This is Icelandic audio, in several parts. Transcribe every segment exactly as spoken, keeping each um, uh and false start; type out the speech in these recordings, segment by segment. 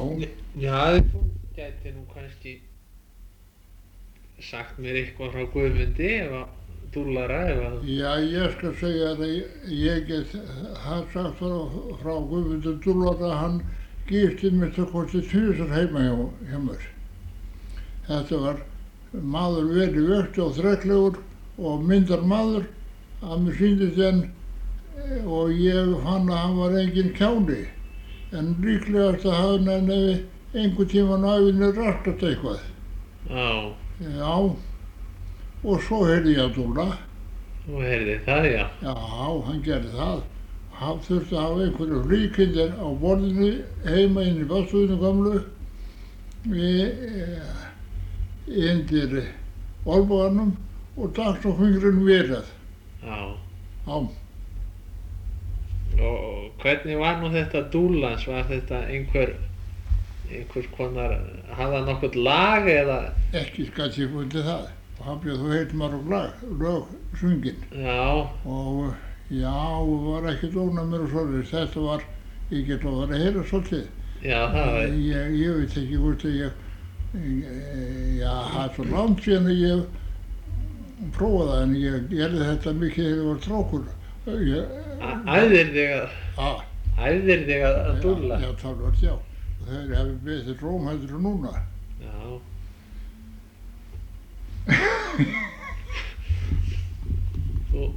Já, þú gæti nú kannski sagt mér eitthvað frá Guðmundi ef að dúllara ef að... Já, ég skal segja að ég get það sagt frá, frá Guðmundi dúllara, hann gifti mitt að kosti tvisvar heima hjá, hjá mér. Þetta var maður vel í vöxtu og þreklegur og myndar maður að mér sýndist enn og ég fann að hann var engin kjáni. En líklegast að hann hefði einhvern tímann á ævinni raskat eitthvað. Já. Já, og svo heyrði ég að dúlla. Þú heyrði það, já. Já, hann gerði það. Hann þurfti að hafa einhverju líkindir á borðinu heima inn í baðstofinu gamlu undir olnboganum og dags og fingurinn verið. Já. Já. Og hvernig var nú þetta dúllans? Var þetta einhver, einhvers konar, hafði hann nokkuð lag eða? Ekki skal ég fundið það. Og hann bjöð þú heilt mörg lag, lög sungin. Já. Og já, var ekkert ónæmur og svolítið. Þetta var, ég get að vera að heyra svolítið. Já, það var. Ég, ég veit ekki hvort að ég, já, það er svo langt síðan að ég prófaði það, en ég gerði þetta mikið þegar ég var strákur. Æfðir þig að, æfðir þig að dúlla? Já, talvert, já. Þeir hefði betri róm heldur en núna. Já. Þú...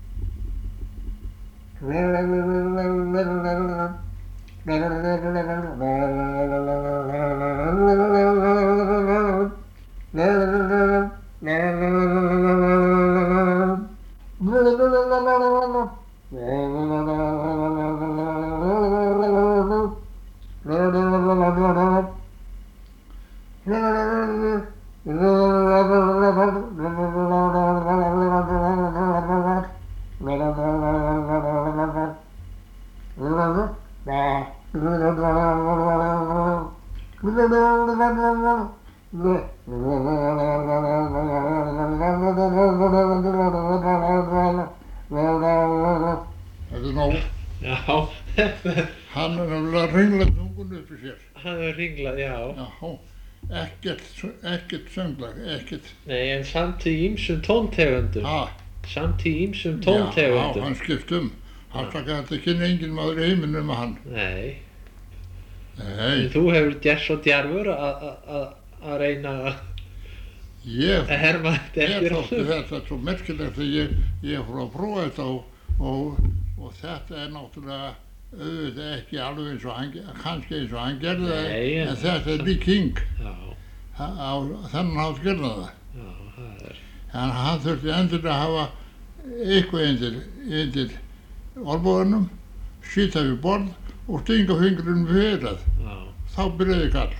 Þetta er nóg. Já. Hann er náttúrulega ringlað tungun upp í sér. Hann er ringlað, já. Já, ekkert, ekkert sönglag, ekkert. Nei, en samt í ýmsum tóntegundum. Ha? Samt í ýmsum tóntegundum. Já, hann skipt um. Hann sagði að þetta kynni enginn maður í heiminum um hann. Nei. Nei. En þú hefur gert svo djarfur að reyna að Ég, herma þetta ég eftir þótti þetta svo merkilegt að ég, ég fór að prófa þetta og, og, og þetta er náttúrulega auðvitað ekki alveg eins og hann, kannski eins og hann gerði það, en þetta er líking. Já. Á þennan hátt gerði það. Já, það er. En hann þurfti endur að hafa eitthvað undir, undir olnboganum, sýta við borð og stinga fingurinn við eyrað. Já. Þá byrjaði kall.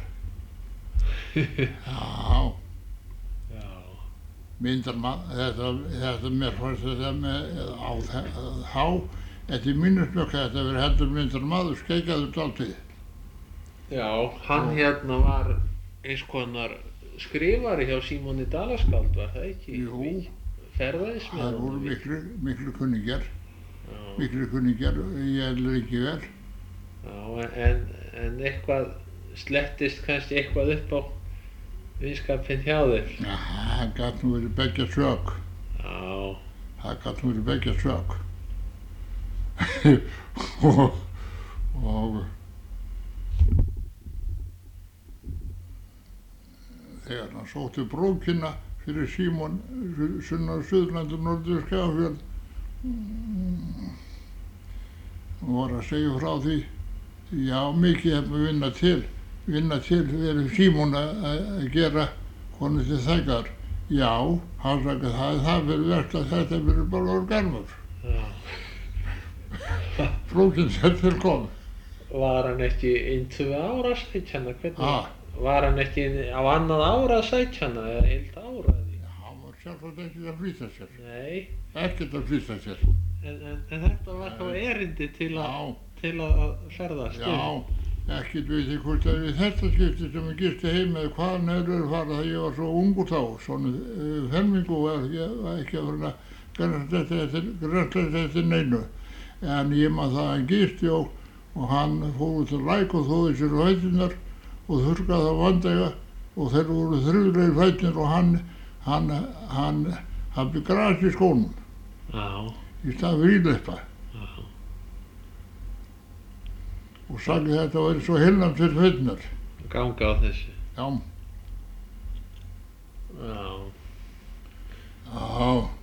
Já. Myndar maður, þetta, þetta mér fannst þetta með á þá, eftir mínusmjökk þetta verið heldur myndar maður, skeikaður dálítið. Já, hann hérna var eins konar skrifari hjá Símoni Dalaskáld, var það ekki? Jú. Ferðaðist með Það honum. voru miklu, miklu kunningjar, Já. miklu kunningjar, ég er ekki vel. Já, en, en eitthvað slettist kannski eitthvað upp á vinskapinn hjá þér? Já, það gat nú verið beggja sök. Já. Það gat nú verið beggja sök. og, og þegar hann sótti brókina fyrir Símon sunnar Suðurlandi og Norður Skagafjörð og var að segja frá því, já, mikið hefum við vinna til. vinna til fyrir Símon að gera honum til þakkar. Já, hann sagði það, það verður verst að þetta verður bara organur. Já. Flókin sér til kom. Var hann ekki inn tvö ára að sækja hana? Hvernig? Ha? Var hann ekki á annað ára að sækja hana eða heilt ára því? Já, hann var sjálfsagt ekki að flýta sér. Nei. Ekkert að flýta sér. En, en, en þetta var þá erindi til að, til að ferðast? Já. Ekkert veit ég hvort að við þetta skipti sem ég gisti heim eða hvaðan hefur farið það ég var svo ungur þá, svona uh, fermingu og ég var ekki að vera grænslegt eftir neinu. En ég maður það að hann gisti og, og hann fór út að læk og þóði sér á hættunar og þurrkaði það vandlega og þeir voru þrjúlegir fætnir og hann, hann, hann hafði gras í skónum Já, í stað víðleppa já, og sagði að þetta væri svo heilnæmt fyrir fætnar. ganga á þessu. Já, Já, já.